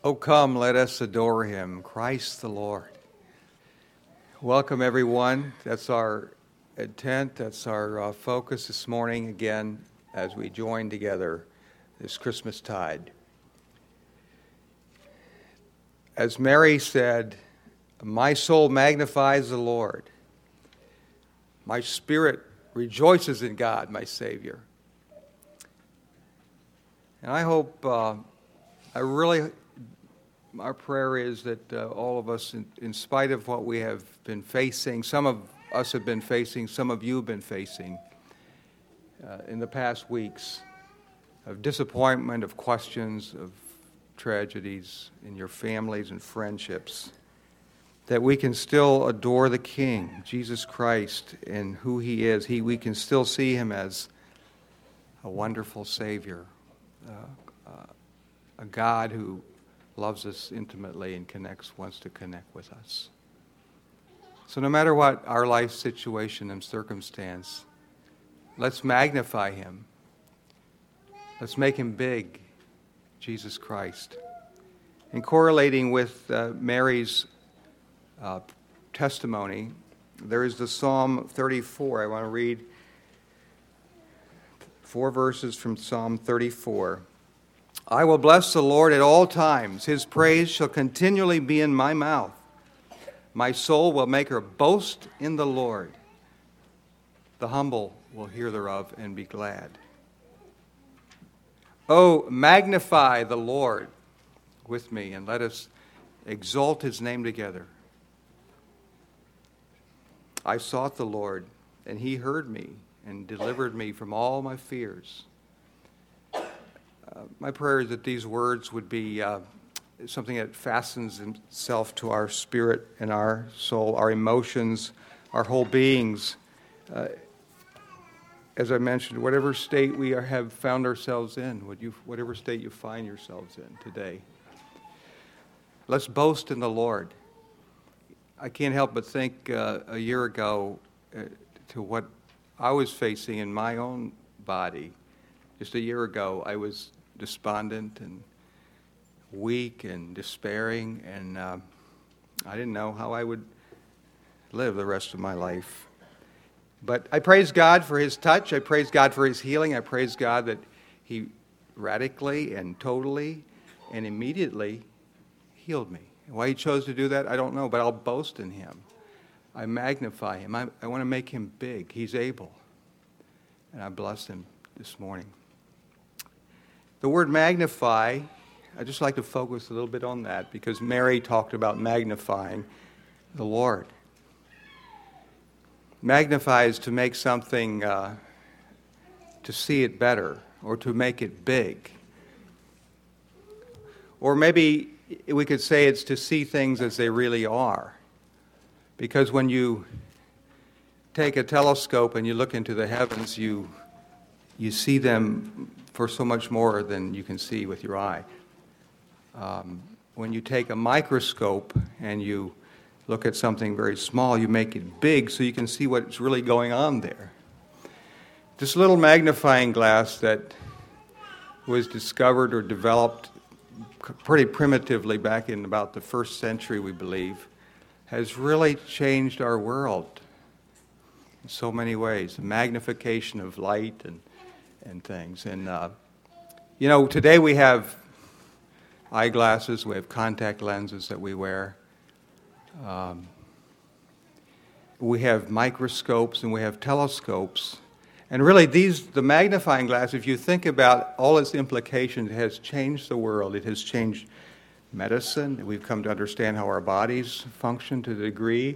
Oh, come, let us adore him, Christ the Lord. Welcome, everyone. That's our intent, that's our focus this morning, again, as we join together this Christmas tide. As Mary said, my soul magnifies the Lord. My spirit rejoices in God, my Savior. And I hope, our prayer is that all of us, in spite of what we have been facing, some of us have been facing, some of you have been facing in the past weeks, of disappointment, of questions, of tragedies in your families and friendships, that we can still adore the King, Jesus Christ, and who He is. We can still see Him as a wonderful Savior, a God who loves us intimately and wants to connect with us. So no matter what our life situation and circumstance, let's magnify Him. Let's make Him big, Jesus Christ. And correlating with Mary's testimony, there is the Psalm 34. I want to read 4 verses from Psalm 34. I will bless the Lord at all times. His praise shall continually be in my mouth. My soul will make her boast in the Lord. The humble will hear thereof and be glad. Oh, magnify the Lord with me, and let us exalt His name together. I sought the Lord, and He heard me and delivered me from all my fears. My prayer is that these words would be something that fastens itself to our spirit and our soul, our emotions, our whole beings. As I mentioned, whatever state we have found ourselves in, whatever state you find yourselves in today, let's boast in the Lord. I can't help but think a year ago to what I was facing in my own body. Just a year ago, I was despondent and weak and despairing, and I didn't know how I would live the rest of my life. But I praise God for His touch. I praise God for His healing. I praise God that He radically and totally and immediately healed me. Why He chose to do that, I don't know, but I'll boast in Him. I magnify Him. I want to make Him big. He's able. And I bless Him this morning. The word magnify, I'd just like to focus a little bit on that because Mary talked about magnifying the Lord. Magnify is to make something, to see it better or to make it big. Or maybe we could say it's to see things as they really are. Because when you take a telescope and you look into the heavens, you see them for so much more than you can see with your eye. When you take a microscope and you look at something very small, you make it big so you can see what's really going on there. This little magnifying glass that was discovered or developed pretty primitively back in about the 1st century, we believe, has really changed our world in so many ways. The magnification of light and things. And, today we have eyeglasses, we have contact lenses that we wear. We have microscopes and we have telescopes. And really the magnifying glass, if you think about all its implications, it has changed the world. It has changed medicine. We've come to understand how our bodies function to the degree.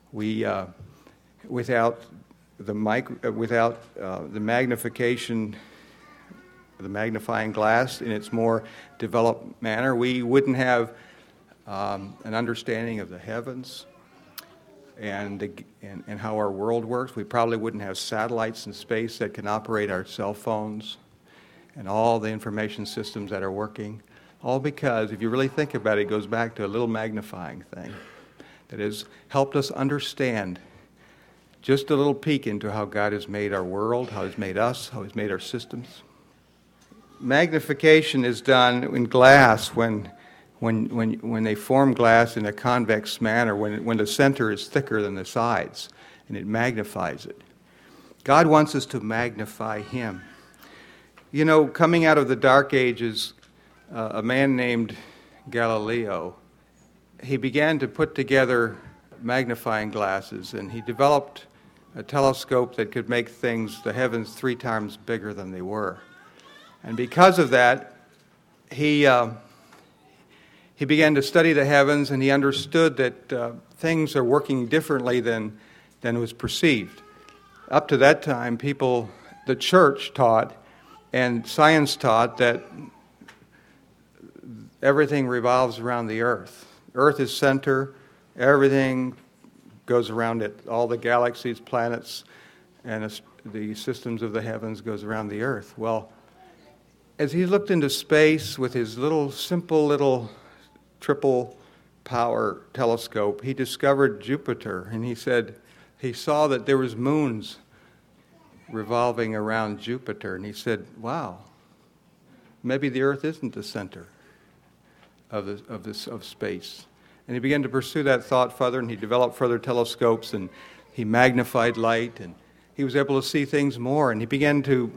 Without the magnification, the magnifying glass in its more developed manner, we wouldn't have an understanding of the heavens and how our world works. We probably wouldn't have satellites in space that can operate our cell phones and all the information systems that are working. All because, if you really think about it, it goes back to a little magnifying thing that has helped us understand just a little peek into how God has made our world, how He's made us, how He's made our systems. Magnification is done in glass when when they form glass in a convex manner, when the center is thicker than the sides, and it magnifies it. God wants us to magnify Him. You know, coming out of the Dark Ages, a man named Galileo, he began to put together magnifying glasses, and he developed a telescope that could make the heavens 3 times bigger than they were. And because of that, he began to study the heavens, and he understood that things are working differently than was perceived. Up to that time, the church taught, and science taught that everything revolves around the earth. Earth is center, everything goes around it. All the galaxies, planets, and the systems of the heavens goes around the earth. Well, as he looked into space with his simple little triple power telescope, he discovered Jupiter, and he said he saw that there was moons revolving around Jupiter, and he said, wow, maybe the earth isn't the center of space. And he began to pursue that thought further, and he developed further telescopes, and he magnified light, and he was able to see things more, and he began to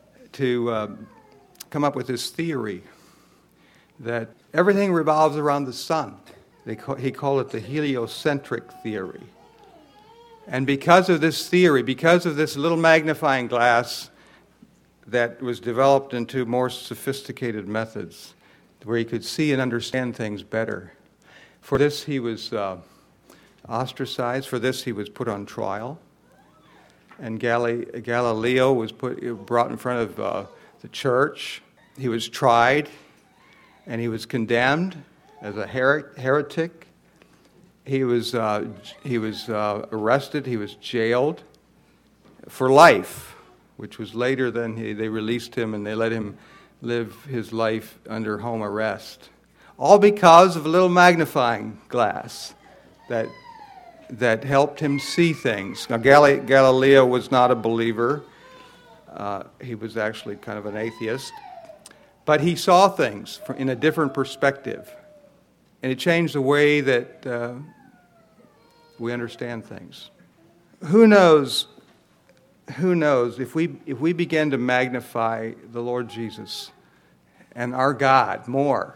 come up with this theory that everything revolves around the sun. He called it the heliocentric theory. And because of this theory, because of this little magnifying glass that was developed into more sophisticated methods, where he could see and understand things better, for this he was ostracized. For this he was put on trial. And Galileo was brought in front of the church. He was tried, and he was condemned as a heretic. He was arrested. He was jailed for life, which was later. Then they released him, and they let him live his life under home arrest. All because of a little magnifying glass that helped him see things. Now, Galileo was not a believer. He was actually kind of an atheist. But he saw things in a different perspective. And it changed the way that we understand things. Who knows if we begin to magnify the Lord Jesus and our God more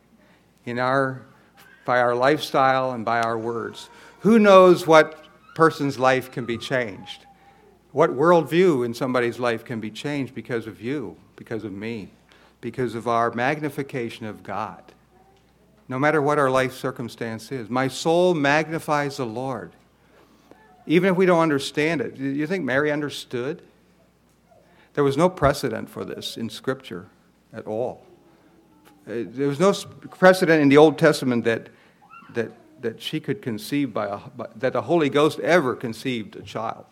by our lifestyle and by our words, who knows what person's life can be changed? What worldview in somebody's life can be changed because of you, because of me, because of our magnification of God? No matter what our life circumstance is, my soul magnifies the Lord. Even if we don't understand it. Do you think Mary understood? There was no precedent for this in Scripture at all. There was no precedent in the Old Testament that she could conceive that the Holy Ghost ever conceived a child.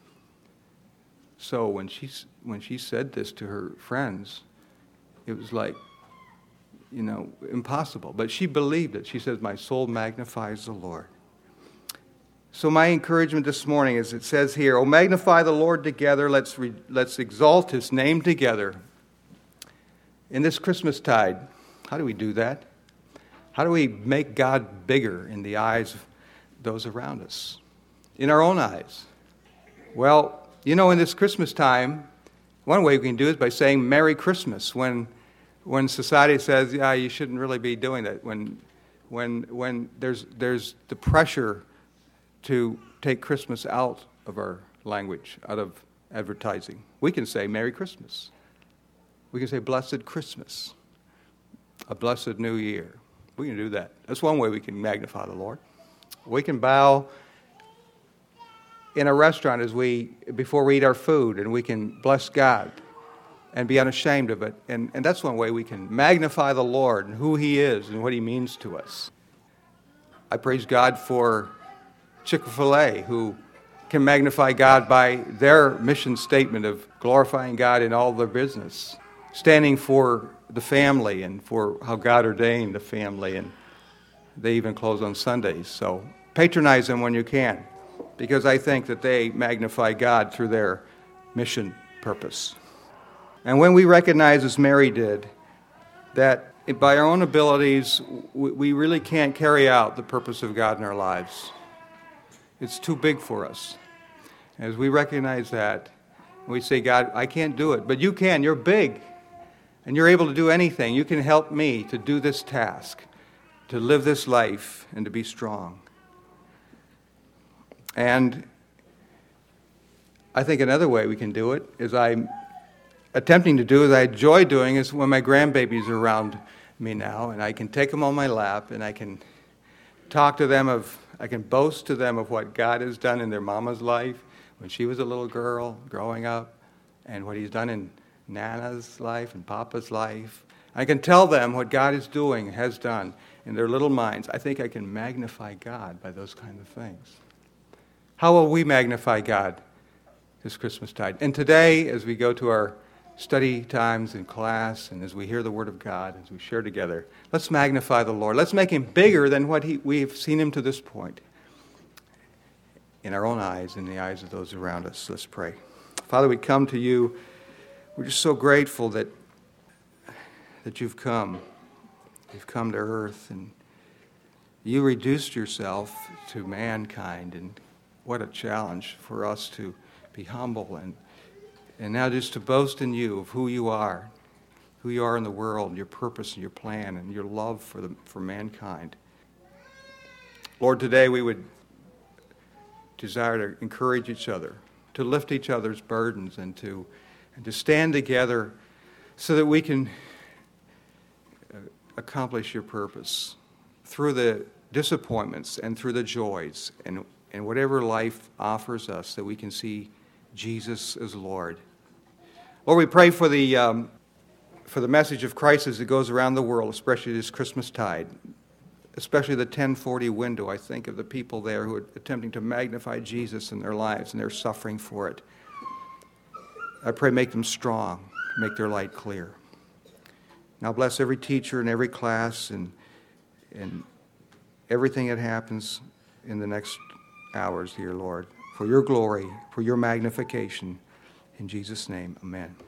So when she said this to her friends, it was like, impossible. But she believed it. She says, my soul magnifies the Lord. So my encouragement this morning is, it says here, "Oh, magnify the Lord together. Let's exalt His name together." In this Christmastide, how do we do that? How do we make God bigger in the eyes of those around us? In our own eyes? Well, in this Christmas time, one way we can do it is by saying Merry Christmas. When society says, yeah, you shouldn't really be doing that. When there's the pressure to take Christmas out of our language, out of advertising, we can say Merry Christmas. We can say Blessed Christmas, a blessed New Year. We can do that. That's one way we can magnify the Lord. We can bow in a restaurant before we eat our food, and we can bless God and be unashamed of it. And that's one way we can magnify the Lord and who He is and what He means to us. I praise God for Chick-fil-A, who can magnify God by their mission statement of glorifying God in all their business, standing for the family and for how God ordained the family, and they even close on Sundays. So patronize them when you can, because I think that they magnify God through their mission purpose. And when we recognize, as Mary did, that by our own abilities, we really can't carry out the purpose of God in our lives. It's too big for us. As we recognize that, we say, God, I can't do it, but you can. You're big, and you're able to do anything. You can help me to do this task, to live this life, and to be strong. And I think another way we can do it is I'm attempting to do, as I enjoy doing, is when my grandbabies are around me now, and I can take them on my lap, and I can talk to them I can boast to them of what God has done in their mama's life when she was a little girl growing up, and what he's done in Nana's life and Papa's life. I can tell them what God is doing, has done in their little minds. I think I can magnify God by those kind of things. How will we magnify God this Christmastide? And today, as we go to our study times in class, and as we hear the Word of God, as we share together, let's magnify the Lord. Let's make him bigger than what we've seen him to this point. In our own eyes, in the eyes of those around us. Let's pray. Father, we come to you. We're just so grateful that you've come. You've come to earth, and you reduced yourself to mankind, and what a challenge for us to be humble and now just to boast in you of who you are in the world, your purpose and your plan and your love for mankind. Lord, today we would desire to encourage each other, to lift each other's burdens, and to stand together so that we can accomplish your purpose through the disappointments and through the joys and whatever life offers us, that we can see Jesus as Lord. Lord, we pray for the message of Christ as it goes around the world, especially this Christmastide. Especially the 1040 window, I think of the people there who are attempting to magnify Jesus in their lives, and they're suffering for it. I pray make them strong, make their light clear. Now bless every teacher and every class and everything that happens in the next hours here, Lord, for your glory, for your magnification. In Jesus' name, amen.